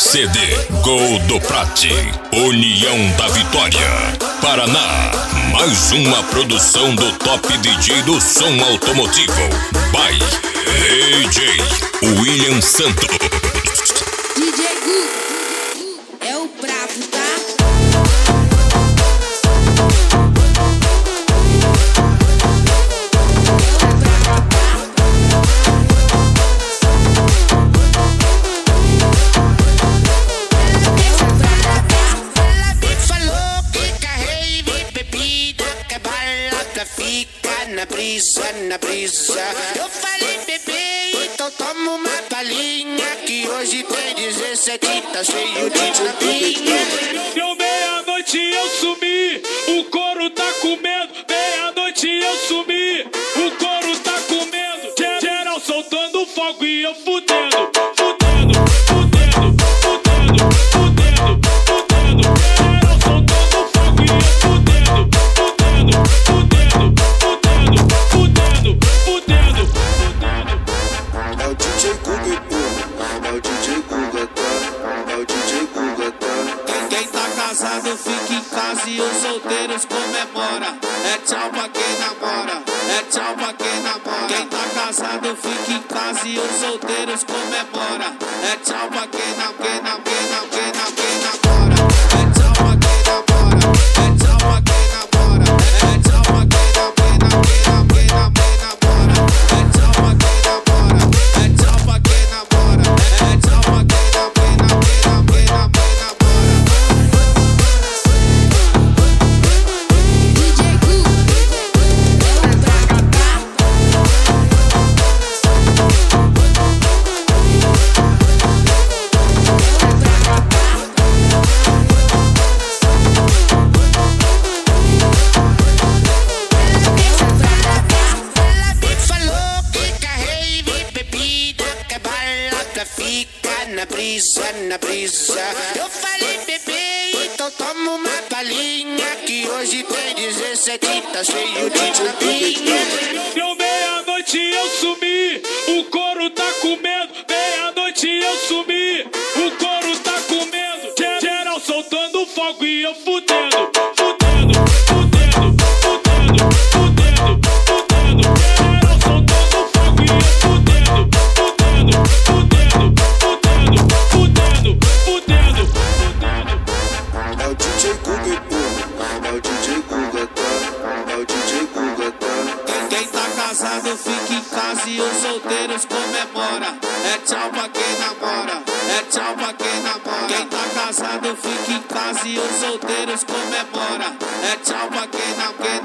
CD Gol do Prate, União da Vitória, Paraná. Mais uma produção do top DJ do som automotivo, by DJ William Santos. DJ Gu é o brabo, tá? Fica na brisa. Eu falei, bebê, então toma uma palhinha, que hoje tem 17, tá cheio de tapinha. Deu meia-noite eu sumi, o couro tá com medo. Meia-noite eu sumi, o couro tá com medo. Geral soltando fogo e eu fudendo. Geral soltando fogo e eu fudendo. É o DJ Guga, é o DJ Guga, tá? É o DJ Guga, tá? Quem tá casado fica em casa e os solteiros comemora. É tchau pra quem namora, é tchau pra quem namora. Quem tá casado fica em casa e os solteiros comemora. É tchau pra quem namora. É tchau pra quem namora, é tchau pra quem namora. É tchau pra quem namora, é tchau pra quem namora. É tchau pra quem namora, é tchau pra quem namora. DJ Gu é o brabo, tá? Ela me falou que quer rave, bebida, quer balada, fica na brisa. Eu falei, bebê, então toma uma palhinha, que hoje tem 17, tá cheio de tapinha. Deu meia-noite eu sumi, o couro tá com medo. Meia-noite eu sumi, o couro tá com medo. Geral soltando fogo e eu fudendo. Geral soltando fogo e eu fudendo. É o DJ Guga, é o DJ Guga, tá? É o DJ Guga, tá? Quem tá casado fica em casa e os solteiros comemora. É tchau pra quem namora, é tchau pra quem namora. Quem tá casado fica em casa e os solteiros comemora. É tchau pra quem namora.